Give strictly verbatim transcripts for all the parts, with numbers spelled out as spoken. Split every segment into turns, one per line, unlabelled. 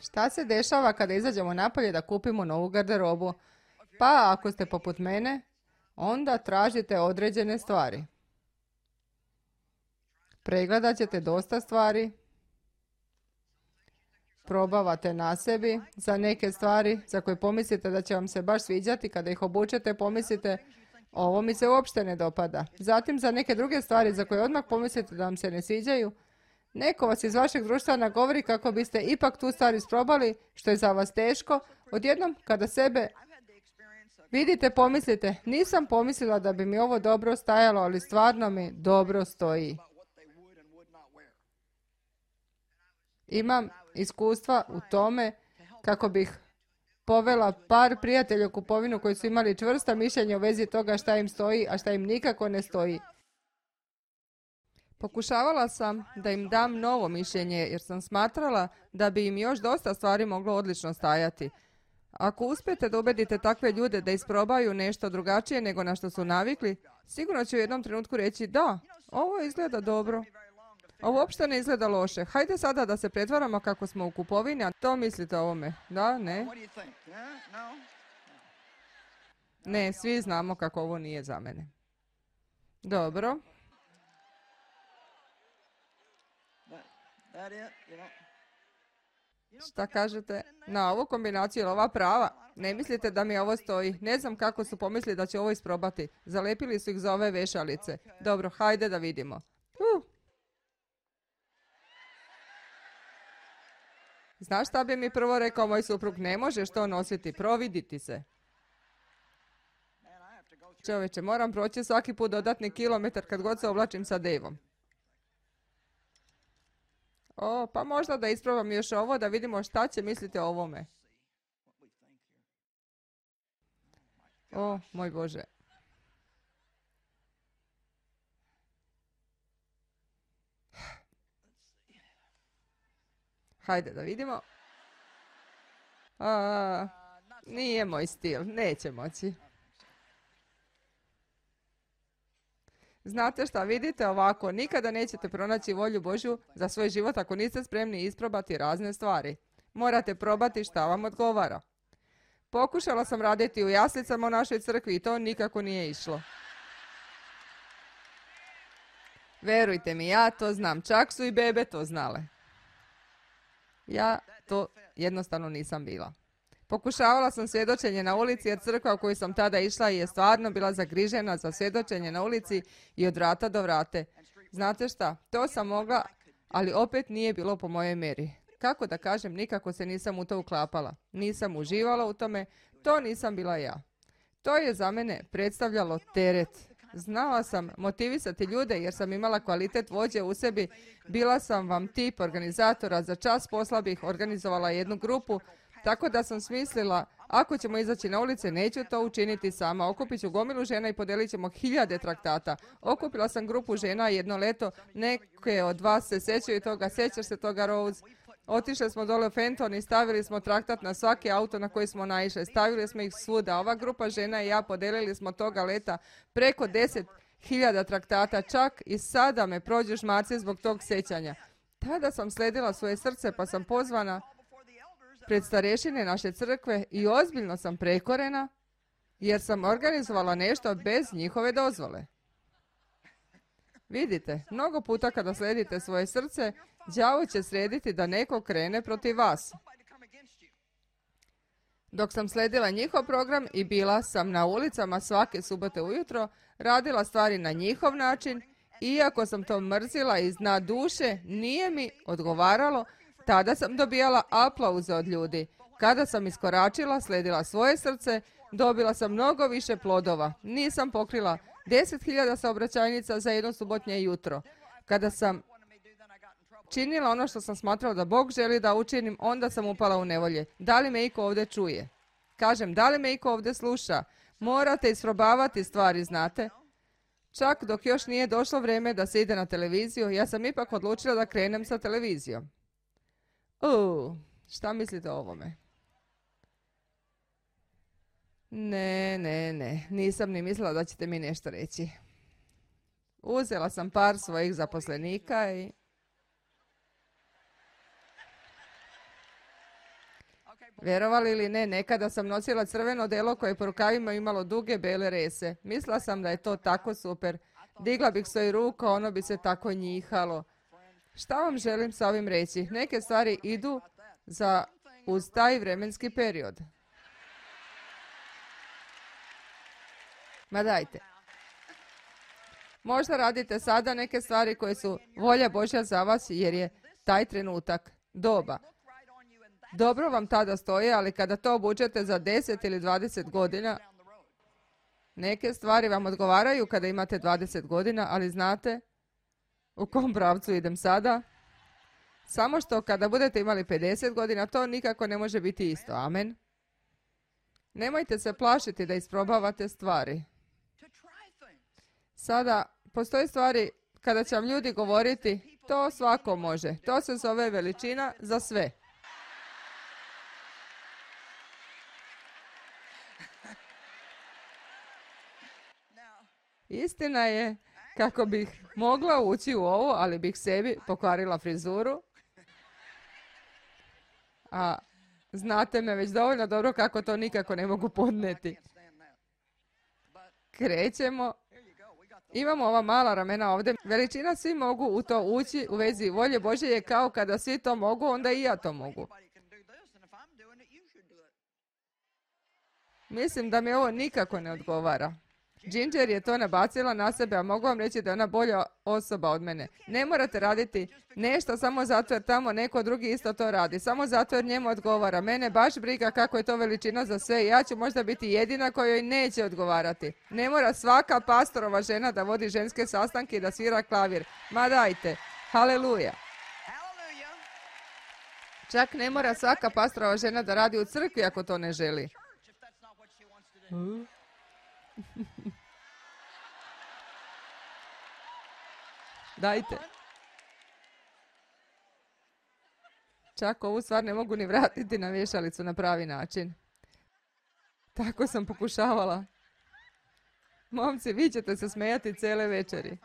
Šta se dešava kada izađemo napolje da kupimo novu garderobu? Pa ako ste poput mene, onda tražite određene stvari. Pregledat ćete dosta stvari, probavate na sebi za neke stvari za koje pomislite da će vam se baš sviđati. Kada ih obučete, pomislite ovo mi se uopšte ne dopada. Zatim za neke druge stvari za koje odmah pomislite da vam se ne sviđaju, neko vas iz vašeg društva nagovori kako biste ipak tu stvar isprobali, što je za vas teško. Odjednom, kada sebe vidite, pomislite, nisam pomislila da bi mi ovo dobro stajalo, ali stvarno mi dobro stoji. Imam iskustva u tome kako bih povela par prijatelja u kupovinu koji su imali čvrsta mišljenja u vezi toga šta im stoji, a šta im nikako ne stoji. Pokušavala sam da im dam novo mišljenje jer sam smatrala da bi im još dosta stvari moglo odlično stajati. Ako uspijete da ubedite takve ljude da isprobaju nešto drugačije nego na što su navikli, sigurno će u jednom trenutku reći da, ovo izgleda dobro. Ovo uopšte ne izgleda loše. Hajde sada da se pretvaramo kako smo u kupovini, a to mislite o ovome? Da, ne? Ne, svi znamo kako ovo nije za mene. Dobro. Šta kažete? Na ovu kombinaciju ili ova prava? Ne mislite da mi ovo stoji? Ne znam kako su pomislili da će ovo isprobati. Zalepili su ih za ove vešalice. Dobro, hajde da vidimo. Uh. Znaš šta bi mi prvo rekao moj suprug? Ne možeš to nositi, providiti se. Čovječe, moram proći svaki put dodatni kilometar kad god se oblačim sa Devom. O, pa možda da isprobam još ovo, da vidimo šta će misliti o ovome. O, moj Bože. Hajde da vidimo. A, nije moj stil, neće moći. Znate šta, vidite ovako, nikada nećete pronaći volju Božju za svoj život ako niste spremni isprobati razne stvari. Morate probati šta vam odgovara. Pokušala sam raditi u jaslicama u našoj crkvi i to nikako nije išlo. Verujte mi, ja to znam, čak su i bebe to znale. Ja to jednostavno nisam bila. Pokušavala sam svjedočenje na ulici jer crkva u koju sam tada išla je stvarno bila zagrižena za svjedočenje na ulici i od vrata do vrate. Znate šta, to sam mogla, ali opet nije bilo po mojoj meri. Kako da kažem, nikako se nisam u to uklapala. Nisam uživala u tome, to nisam bila ja. To je za mene predstavljalo teret. Znala sam motivisati ljude jer sam imala kvalitet vođe u sebi. Bila sam vam tip organizatora, za čas posla bih organizovala jednu grupu, tako da sam smislila, ako ćemo izaći na ulice, neću to učiniti sama. Okupit ću gomilu žena i podelit ćemo hiljade traktata. Okupila sam grupu žena jedno leto, neke od vas se sjećaju toga, sjećaš se toga, Rose? Otišli smo dole u Fenton i stavili smo traktat na svaki auto na koji smo naišli. Stavili smo ih svuda. Ova grupa žena i ja podelili smo toga leta preko deset hiljada traktata. Čak i sada me prođu žmaci zbog tog sjećanja. Tada sam sledila svoje srce pa sam pozvana pred starešine naše crkve i ozbiljno sam prekorena jer sam organizovala nešto bez njihove dozvole. Vidite, mnogo puta kada sledite svoje srce, đavo će srediti da neko krene protiv vas. Dok sam sledila njihov program i bila sam na ulicama svake subote ujutro, radila stvari na njihov način, iako sam to mrzila iz dna duše, nije mi odgovaralo, tada sam dobijala aplauze od ljudi. Kada sam iskoračila, sledila svoje srce, dobila sam mnogo više plodova. Nisam pokrila deset hiljada saobraćajnica za jedno subotnje jutro. Kada sam činila ono što sam smatrala da Bog želi da učinim, onda sam upala u nevolje. Da li me iko ovdje čuje? Kažem, da li me iko ovdje sluša? Morate isprobavati stvari, znate. Čak dok još nije došlo vrijeme da se ide na televiziju, ja sam ipak odlučila da krenem sa televizijom. Uuu, šta mislite o ovome? Ne, ne, ne, nisam ni mislila da ćete mi nešto reći. Uzela sam par svojih zaposlenika i... Vjerovali ili ne, nekada sam nosila crveno delo koje po rukavima imalo duge bele rese. Mislila sam da je to tako super. Digla bih svoju ruku, ono bi se tako njihalo. Šta vam želim sa ovim reći? Neke stvari idu za uz taj vremenski period. Ma dajte. Možda radite sada neke stvari koje su volja Božja za vas jer je taj trenutak doba. Dobro vam tada stoji, ali kada to obučete za deset ili dvadeset godina, neke stvari vam odgovaraju kada imate dvadeset godina, ali znate u kom pravcu idem sada? Samo što kada budete imali pedeset godina, to nikako ne može biti isto. Amen. Nemojte se plašiti da isprobavate stvari. Sada, postoje stvari kada će vam ljudi govoriti, to svako može. To se zove veličina za sve. Istina je, kako bih mogla ući u ovo, ali bih sebi pokvarila frizuru. A znate me već dovoljno dobro kako to nikako ne mogu podneti. Krećemo. Imamo ova mala ramena ovdje. Veličina svi mogu u to ući u vezi volje Božje je kao kada svi to mogu, onda i ja to mogu. Mislim da mi ovo nikako ne odgovara. Ginger je to nabacila na sebe, a mogu vam reći da je ona bolja osoba od mene. Ne morate raditi nešto samo zato jer tamo neko drugi isto to radi. Samo zato jer njemu odgovara. Mene baš briga kako je to veličina za sve. Ja ću možda biti jedina kojoj neće odgovarati. Ne mora svaka pastorova žena da vodi ženske sastanke i da svira klavir. Ma dajte. Haleluja. Čak ne mora svaka pastorova žena da radi u crkvi ako to ne želi. Dajte. Čak ovu stvar ne mogu ni vratiti na vješalicu na pravi način. Tako sam pokušavala. Momci, vi ćete se smijati cijele večeri.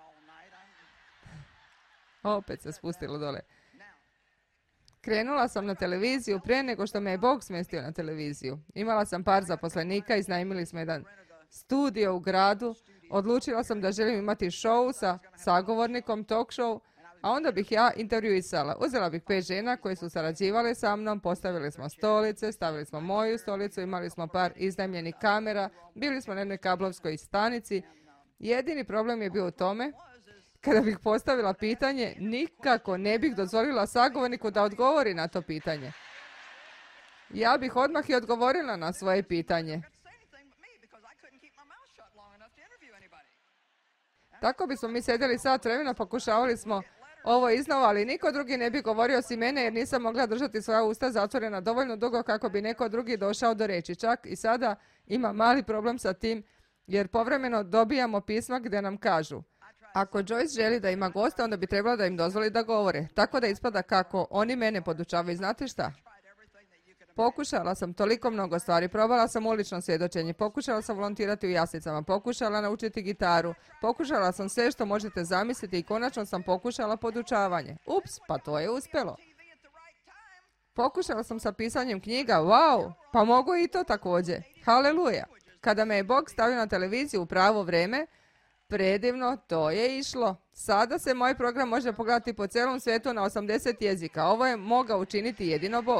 Opet se spustilo dole. Krenula sam na televiziju prije nego što me je Bog smjestio na televiziju. Imala sam par zaposlenika, iznajmili smo jedan studio u gradu. Odlučila sam da želim imati show sa sagovornikom, talk show, a onda bih ja intervjuisala. Uzela bih pet žena koje su sarađivale sa mnom, postavili smo stolice, stavili smo moju stolicu, imali smo par iznajmljenih kamera, bili smo na jednoj kablovskoj stanici. Jedini problem je bio u tome, kada bih postavila pitanje, nikako ne bih dozvolila sagovorniku da odgovori na to pitanje. Ja bih odmah i odgovorila na svoje pitanje. Tako bismo mi sjedili sat vremena, pokušavali smo ovo iznova, ali niko drugi ne bi govorio osim mene jer nisam mogla držati svoja usta zatvorena dovoljno dugo kako bi neko drugi došao do reči. Čak i sada ima mali problem sa tim jer povremeno dobijamo pisma gdje nam kažu ako Joyce želi da ima goste, onda bi trebalo da im dozvoli da govore. Tako da ispada kako oni mene podučavaju. Znate šta? Pokušala sam toliko mnogo stvari. Probala sam ulično svjedočenje. Pokušala sam volontirati u jaslicama. Pokušala naučiti gitaru. Pokušala sam sve što možete zamisliti i konačno sam pokušala podučavanje. Ups, pa to je uspjelo. Pokušala sam sa pisanjem knjiga. Wow, pa mogu i to također. Haleluja. Kada me je Bog stavio na televiziju u pravo vrijeme, predivno, to je išlo. Sada se moj program može pogledati po cijelom svijetu na osamdeset jezika. Ovo je mogao učiniti jedino Bog.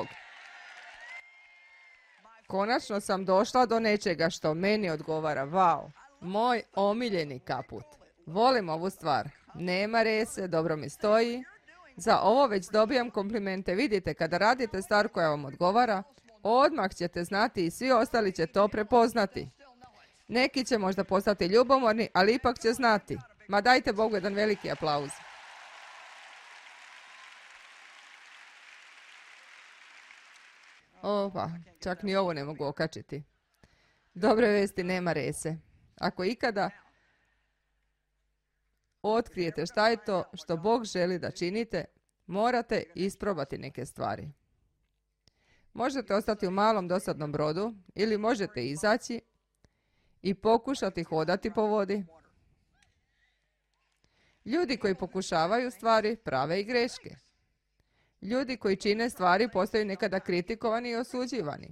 Konačno sam došla do nečega što meni odgovara. Wow, moj omiljeni kaput. Volim ovu stvar. Nema rese, dobro mi stoji. Za ovo već dobijam komplimente. Vidite, kada radite stvar koja vam odgovara, odmah ćete znati i svi ostali će to prepoznati. Neki će možda postati ljubomorni, ali ipak će znati. Ma dajte Bogu jedan veliki aplauz. Ova, čak ni ovo ne mogu okačiti. Dobre vesti, nema rese. Ako ikada otkrijete šta je to što Bog želi da činite, morate isprobati neke stvari. Možete ostati u malom dosadnom brodu ili možete izaći i pokušati hodati po vodi. Ljudi koji pokušavaju stvari prave i greške. Ljudi koji čine stvari postaju nekada kritikovani i osuđivani.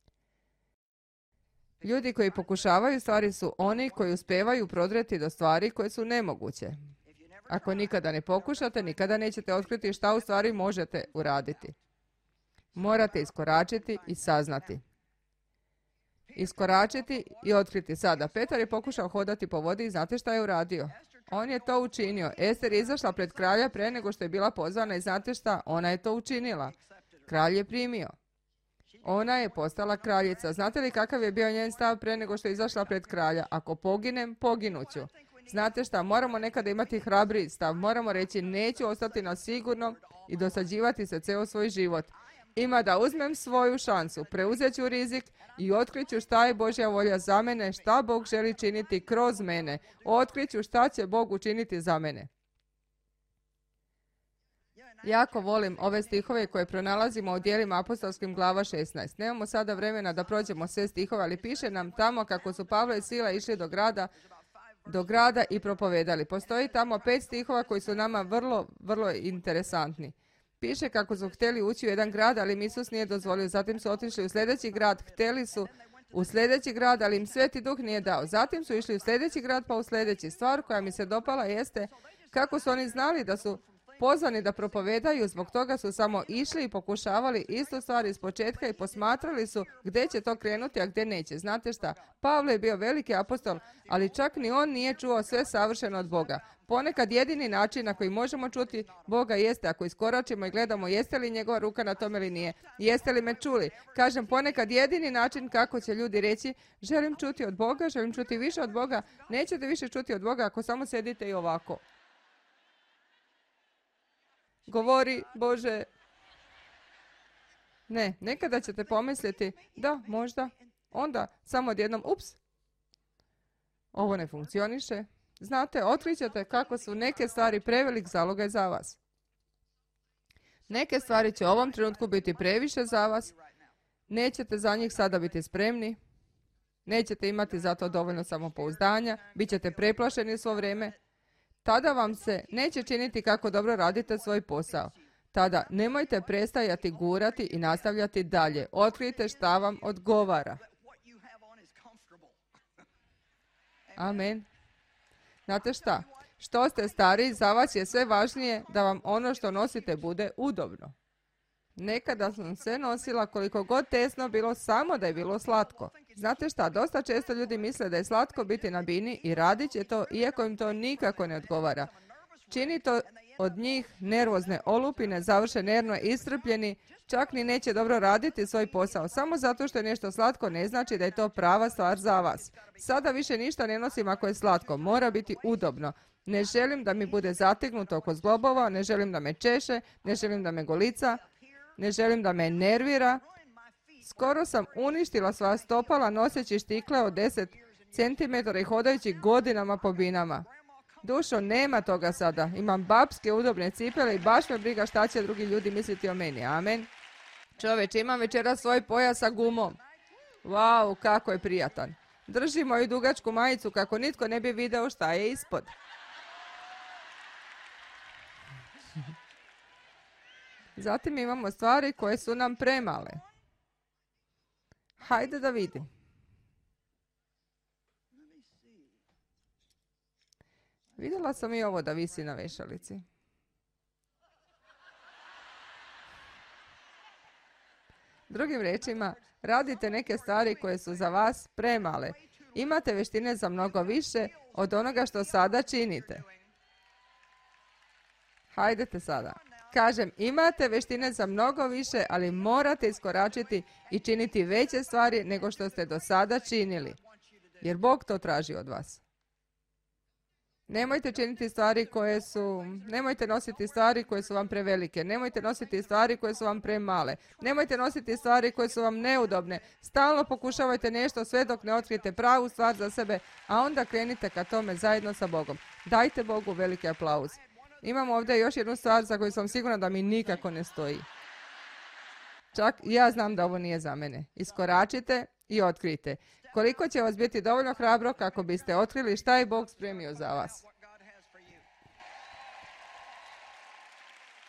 Ljudi koji pokušavaju stvari su oni koji uspevaju prodreti do stvari koje su nemoguće. Ako nikada ne pokušate, nikada nećete otkriti šta u stvari možete uraditi. Morate iskoračiti i saznati. Iskoračiti i otkriti sada. Petar je pokušao hodati po vodi i znate šta je uradio? On je to učinio. Ester je izašla pred kralja pre nego što je bila pozvana i znate šta? Ona je to učinila. Kralj je primio. Ona je postala kraljica. Znate li kakav je bio njen stav pre nego što je izašla pred kralja? Ako poginem, poginuću. Znate šta? Moramo nekada imati hrabri stav. Moramo reći neću ostati na sigurnom i dosađivati se ceo svoj život. Ima da uzmem svoju šansu, preuzet ću rizik i otkriću šta je Božja volja za mene, šta Bog želi činiti kroz mene. Otkriću šta će Bog učiniti za mene. Jako volim ove stihove koje pronalazimo u djelima apostolskim glava šesnaest. Nemamo sada vremena da prođemo sve stihove, ali piše nam tamo kako su Pavlo i Sila išli do grada, do grada i propovedali. Postoji tamo pet stihova koji su nama vrlo, vrlo interesantni. Piše kako su htjeli ući u jedan grad, ali im Isus nije dozvolio. Zatim su otišli u sljedeći grad, htjeli su u sljedeći grad, ali im Sveti Duh nije dao. Zatim su išli u sljedeći grad, pa u sljedeći. Stvar koja mi se dopala jeste kako su oni znali da su pozvani da propovedaju, zbog toga su samo išli i pokušavali istu stvar iz početka i posmatrali su gdje će to krenuti, a gdje neće. Znate šta? Pavle je bio veliki apostol, ali čak ni on nije čuo sve savršeno od Boga. Ponekad jedini način na koji možemo čuti Boga jeste ako iskoračimo i gledamo jeste li njegova ruka na tome ili nije. Jeste li me čuli? Kažem, ponekad jedini način kako će ljudi reći želim čuti od Boga, želim čuti više od Boga. Nećete više čuti od Boga ako samo sedite i ovako. Govori, Bože. Ne, nekada ćete pomisliti, da, možda, onda samo odjednom, ups, ovo ne funkcioniše. Znate, otkrićete kako su neke stvari prevelik zalogaj za vas. Neke stvari će u ovom trenutku biti previše za vas. Nećete za njih sada biti spremni. Nećete imati za to dovoljno samopouzdanja. Bićete preplašeni svo vrijeme. Tada vam se neće činiti kako dobro radite svoj posao. Tada nemojte prestajati gurati i nastavljati dalje. Otkrijte šta vam odgovara. Amen. Znate šta? Što ste stariji, za vas je sve važnije da vam ono što nosite bude udobno. Nekada sam se nosila koliko god tesno bilo, samo da je bilo slatko. Znate šta, dosta često ljudi misle da je slatko biti na bini i radit će to, iako im to nikako ne odgovara. Čini to od njih nervozne olupine, završe nervno iscrpljeni, čak ni neće dobro raditi svoj posao. Samo zato što je nešto slatko ne znači da je to prava stvar za vas. Sada više ništa ne nosim ako je slatko, mora biti udobno. Ne želim da mi bude zategnuto oko zglobova, ne želim da me češe, ne želim da me golica, ne želim da me nervira. Skoro sam uništila sva stopala noseći štikle od deset centimetara i hodajući godinama po binama. Dušo, nema toga sada. Imam babske udobne cipele i baš me briga šta će drugi ljudi misliti o meni. Amen. Čoveč, imam večera svoj pojas sa gumom. Vau, kako je prijatan. Držim moju dugačku majicu kako nitko ne bi video šta je ispod. Zatim imamo stvari koje su nam premale. Hajde da vidim. Vidjela sam i ovo da visi na vešalici. Drugim riječima, radite neke stvari koje su za vas premale. Imate vještine za mnogo više od onoga što sada činite. Hajdete sada. Kažem, imate vještine za mnogo više, ali morate iskoračiti i činiti veće stvari nego što ste do sada činili. Jer Bog to traži od vas. Nemojte činiti stvari koje su, nemojte nositi stvari koje su vam prevelike, nemojte nositi stvari koje su vam premale, nemojte nositi stvari koje su vam neudobne. Stalno pokušavajte nešto sve dok ne otkrijete pravu stvar za sebe, a onda krenite ka tome zajedno sa Bogom. Dajte Bogu veliki aplauz. Imam ovdje još jednu stvar za koju sam sigurna da mi nikako ne stoji. Čak i ja znam da ovo nije za mene. Iskoračite i otkrijte. Koliko će vas biti dovoljno hrabro kako biste otkrili šta je Bog spremio za vas.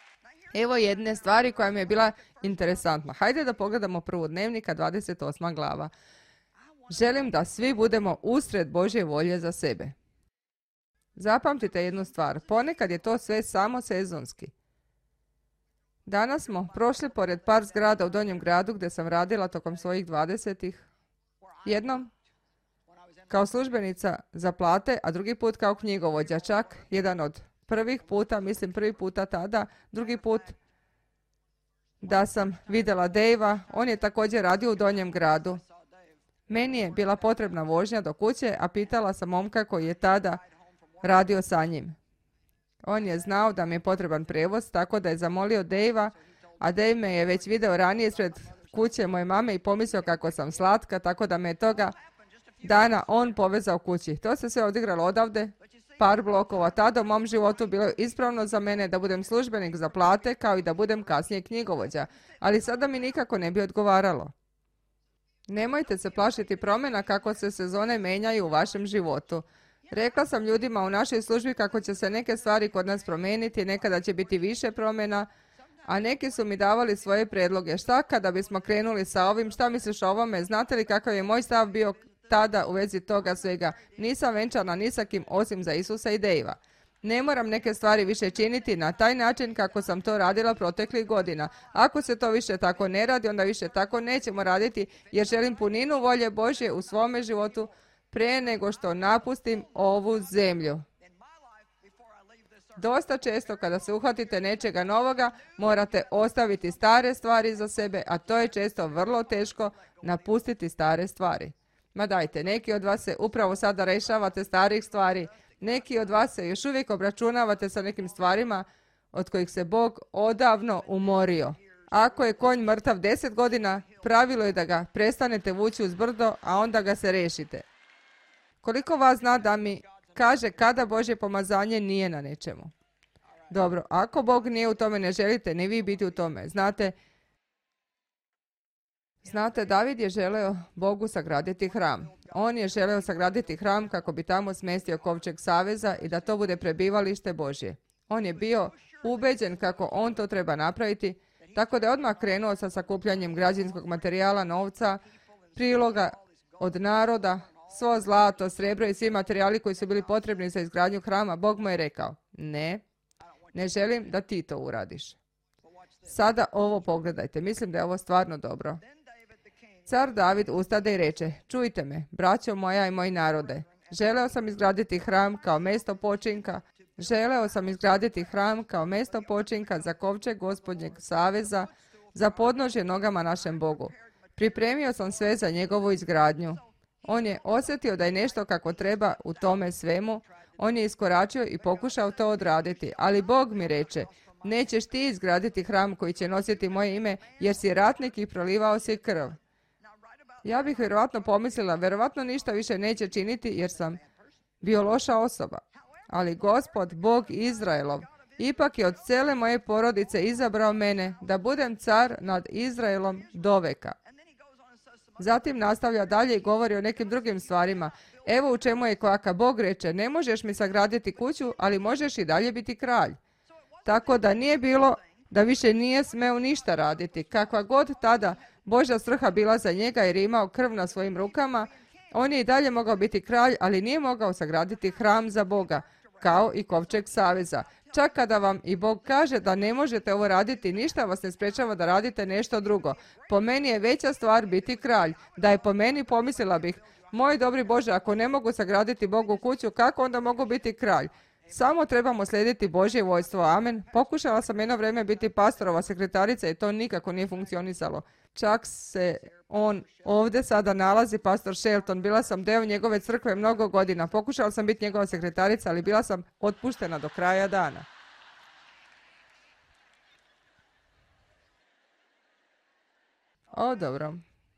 Evo jedne stvari koja mi je bila interesantna. Hajde da pogledamo prvu dnevnika, dvadeset osma glava. Želim da svi budemo usred Božje volje za sebe. Zapamtite jednu stvar. Ponekad je to sve samo sezonski. Danas smo prošli pored par zgrada u Donjem gradu gdje sam radila tokom svojih dvadesetih. Jednom kao službenica za plate, a drugi put kao knjigovođa. Čak jedan od prvih puta, mislim prvi puta tada, drugi put da sam vidjela Dejva. On je također radio u Donjem gradu. Meni je bila potrebna vožnja do kuće, a pitala sam momka koji je tada radio sa njim. On je znao da mi je potreban prijevoz, tako da je zamolio Dejva, a Dejv me je već video ranije ispred kuće moje mame i pomislio kako sam slatka, tako da me je toga dana on povezao kući. To se sve odigralo odavde, par blokova. Tada u mom životu bilo je ispravno za mene da budem službenik za plate, kao i da budem kasnije knjigovođa, ali sada mi nikako ne bi odgovaralo. Nemojte se plašiti promjena kako se sezone menjaju u vašem životu. Rekla sam ljudima u našoj službi kako će se neke stvari kod nas promijeniti, nekada će biti više promjena, a neki su mi davali svoje predloge. Šta kada bismo krenuli sa ovim, šta misliš o ovome, znate li kakav je moj stav bio tada u vezi toga svega? Nisam venčana ni sa kim osim za Isusa i Dejva. Ne moram neke stvari više činiti na taj način kako sam to radila proteklih godina. Ako se to više tako ne radi, onda više tako nećemo raditi, jer želim puninu volje Božje u svome životu prije nego što napustim ovu zemlju. Dosta često kada se uhvatite nečega novoga, morate ostaviti stare stvari za sebe, a to je često vrlo teško napustiti stare stvari. Ma dajte, neki od vas se upravo sada rešavate starih stvari, neki od vas se još uvijek obračunavate sa nekim stvarima od kojih se Bog odavno umorio. Ako je konj mrtav deset godina, pravilo je da ga prestanete vući uz brdo, a onda ga se rešite. Koliko vas zna da mi kaže kada Božje pomazanje nije na nečemu? Dobro, ako Bog nije u tome, ne želite ni vi biti u tome. Znate, znate, David je želeo Bogu sagraditi hram. On je želeo sagraditi hram kako bi tamo smjestio kovčeg saveza i da to bude prebivalište Božje. On je bio ubeđen kako on to treba napraviti, tako da je odmah krenuo sa sakupljanjem građevinskog materijala, novca, priloga od naroda, svo zlato, srebro i svi materijali koji su bili potrebni za izgradnju hrama. Bog mu je rekao, ne, ne želim da ti to uradiš. Sada ovo pogledajte, mislim da je ovo stvarno dobro. Car David ustade i reče, čujte me, braćo moja i moji narode, želeo sam izgraditi hram kao mjesto počinka, želeo sam izgraditi hram kao mjesto počinka za kovčeg Gospodnjeg saveza, za podnožje nogama našem Bogu. Pripremio sam sve za njegovu izgradnju. On je osjetio da je nešto kako treba u tome svemu, on je iskoračio i pokušao to odraditi, ali Bog mi reče, nećeš ti izgraditi hram koji će nositi moje ime, jer si ratnik i prolivao si krv. Ja bih vjerovatno pomislila, vjerovatno ništa više neće činiti jer sam bio loša osoba. Ali Gospod, Bog Izraelov, ipak je od cijele moje porodice izabrao mene da budem car nad Izraelom doveka. Zatim nastavlja dalje i govori o nekim drugim stvarima. Evo u čemu je kvaka. Bog reče, ne možeš mi sagraditi kuću, ali možeš i dalje biti kralj. Tako da nije bilo da više nije smeo ništa raditi. Kakva god tada Božja svrha bila za njega jer je imao krv na svojim rukama, on je i dalje mogao biti kralj, ali nije mogao sagraditi hram za Boga, kao i kovčeg saveza. Čak kada vam i Bog kaže da ne možete ovo raditi, ništa vas ne sprečava da radite nešto drugo. Po meni je veća stvar biti kralj. Da je po meni, pomislila bih, moj dobri Bože, ako ne mogu sagraditi Bogu kuću, kako onda mogu biti kralj? Samo trebamo slijediti Božje vojstvo. Amen. Pokušala sam jedno vrijeme biti pastorova sekretarica i to nikako nije funkcionisalo. Čak se on ovdje sada nalazi, pastor Shelton. Bila sam deo njegove crkve mnogo godina. Pokušala sam biti njegova sekretarica, ali bila sam otpuštena do kraja dana. O, dobro.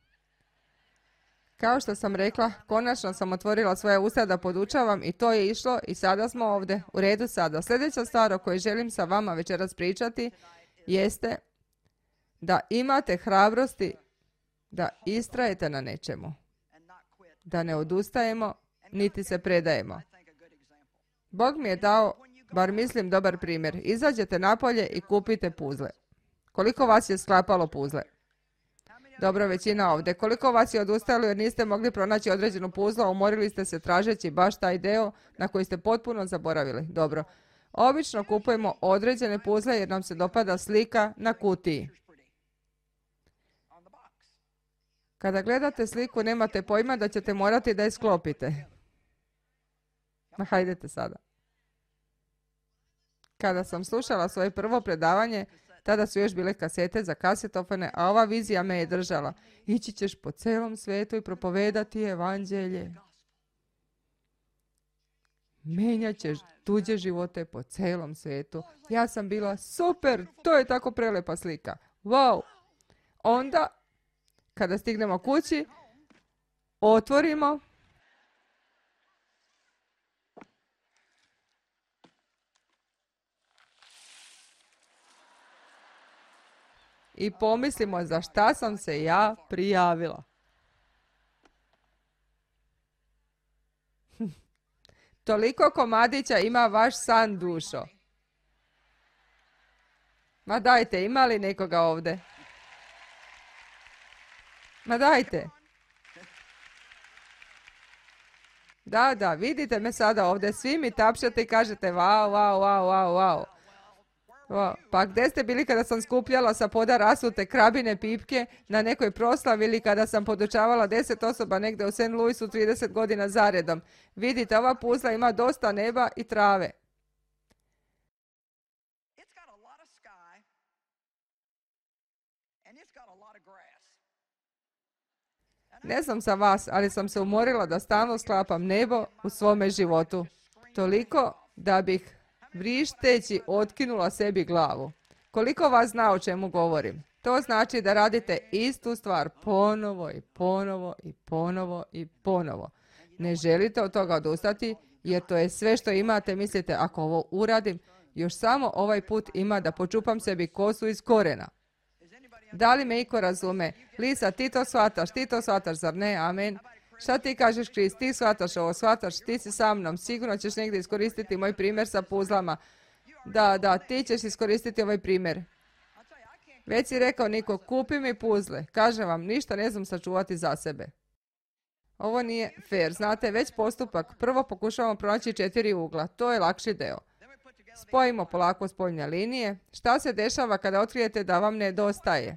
Kao što sam rekla, konačno sam otvorila svoje usta da podučavam i to je išlo i sada smo ovdje. U redu sada. Sljedeća stvar o kojoj želim sa vama večeras pričati jeste da imate hrabrosti da istrajete na nečemu. Da ne odustajemo, niti se predajemo. Bog mi je dao bar mislim dobar primjer. Izađete napolje i kupite puzle. Koliko vas je sklapalo puzle? Dobro, većina ovdje. Koliko vas je odustalo jer niste mogli pronaći određenu puzlu, a umorili ste se tražeći baš taj deo na koji ste potpuno zaboravili? Dobro. Obično kupujemo određene puzle jer nam se dopada slika na kutiji. Kada gledate sliku, nemate pojma da ćete morati da je sklopite. Ma hajdete sada. Kada sam slušala svoje prvo predavanje, tada su još bile kasete za kasetofone, a ova vizija me je držala. Ići ćeš po celom svijetu i propovedati evanđelje. Menjat ćeš tuđe živote po celom svijetu. Ja sam bila super, to je tako prelepa slika. Wow! Onda, kada stignemo kući, otvorimo i pomislimo za šta sam se ja prijavila. Toliko komadića ima vaš san, dušo. Ma dajte, ima li nekoga ovdje? Ma dajte. Da, da, vidite me sada ovdje, svi mi tapšate i kažete wow, wow, wow, wow, wow. Wow. Pa gdje ste bili kada sam skupljala sa poda rasute krabine pipke na nekoj proslavi ili kada sam podučavala deset osoba negdje u Saint Louisu trideset godina zaredom? Vidite, ova puzla ima dosta neba i trave. Ne znam sa vas, ali sam se umorila da stalno sklapam nebo u svome životu. Toliko da bih vrišteći otkinula sebi glavu. Koliko vas zna o čemu govorim? To znači da radite istu stvar ponovo i ponovo i ponovo i ponovo. Ne želite od toga odustati jer to je sve što imate. Mislite, ako ovo uradim, još samo ovaj put ima da počupam sebi kosu iz korena. Da li me iko razume? Lisa, ti to shvataš, ti to shvataš, zar ne? Amen. Šta ti kažeš, Kris? Ti shvataš ovo, shvataš, ti si sa mnom. Sigurno ćeš negdje iskoristiti moj primjer sa puzlama. Da, da, ti ćeš iskoristiti ovaj primjer. Već si rekao, Niko, kupi mi puzle. Kažem vam, ništa ne znam sačuvati za sebe. Ovo nije fair. Znate, već postupak. Prvo pokušavamo pronaći četiri ugla. To je lakši deo. Spojimo polako spoljne linije. Šta se dešava kada otkrijete da vam nedostaje?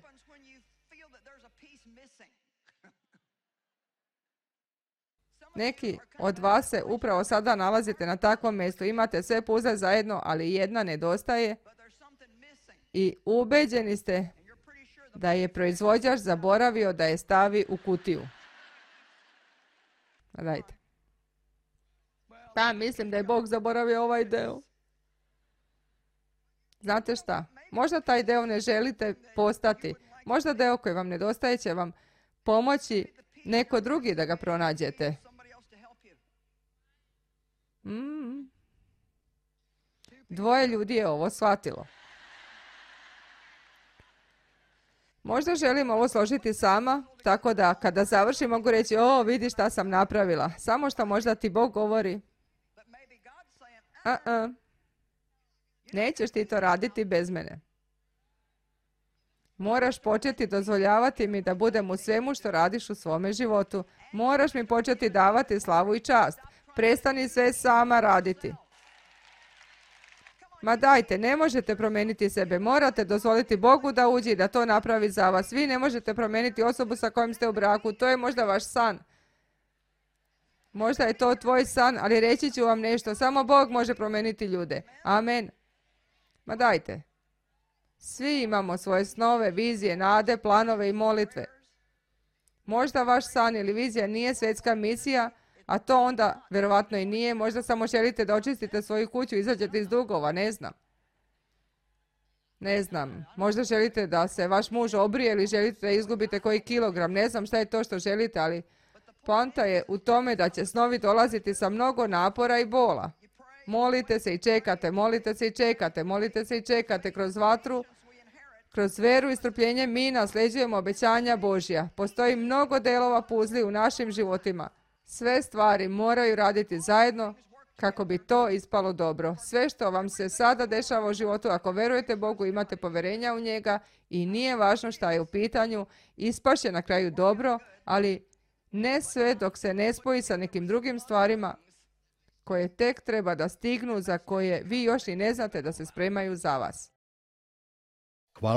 Neki od vas se upravo sada nalazite na takvom mjestu. Imate sve puzle zajedno, ali jedna nedostaje i ubeđeni ste da je proizvođač zaboravio da je stavi u kutiju. Dajte. Pa mislim da je Bog zaboravio ovaj deo. Znate šta? Možda taj deo ne želite postati. Možda deo koji vam nedostaje će vam pomoći neko drugi da ga pronađete. Mm. Dvoje ljudi je ovo shvatilo. Možda želim ovo složiti sama, tako da kada završim mogu reći, o, vidi šta sam napravila. Samo što možda ti Bog govori. Uh-uh. Nećeš ti to raditi bez mene. Moraš početi dozvoljavati mi da budem u svemu što radiš u svome životu. Moraš mi početi davati slavu i čast. Prestani sve sama raditi. Ma dajte, ne možete promijeniti sebe. Morate dozvoliti Bogu da uđe i da to napravi za vas. Vi ne možete promijeniti osobu sa kojom ste u braku. To je možda vaš san. Možda je to tvoj san, ali reći ću vam nešto. Samo Bog može promijeniti ljude. Amen. Ma dajte. Svi imamo svoje snove, vizije, nade, planove i molitve. Možda vaš san ili vizija nije svjetska misija, a to onda vjerovatno i nije. Možda samo želite da očistite svoju kuću i izađete iz dugova, ne znam. Ne znam. Možda želite da se vaš muž obrije ili želite da izgubite koji kilogram. Ne znam šta je to što želite, ali poanta je u tome da će snovi dolaziti sa mnogo napora i bola. Molite se i čekate, molite se i čekate, molite se i čekate kroz vatru. Kroz veru i strpljenje mi nasljeđujemo obećanja Božja. Postoji mnogo delova puzli u našim životima. Sve stvari moraju raditi zajedno kako bi to ispalo dobro. Sve što vam se sada dešava u životu, ako verujete Bogu, imate povjerenja u njega i nije važno šta je u pitanju, ispaše na kraju dobro, ali ne sve dok se ne spoji sa nekim drugim stvarima koje tek treba da stignu, za koje vi još i ne znate da se spremaju za vas.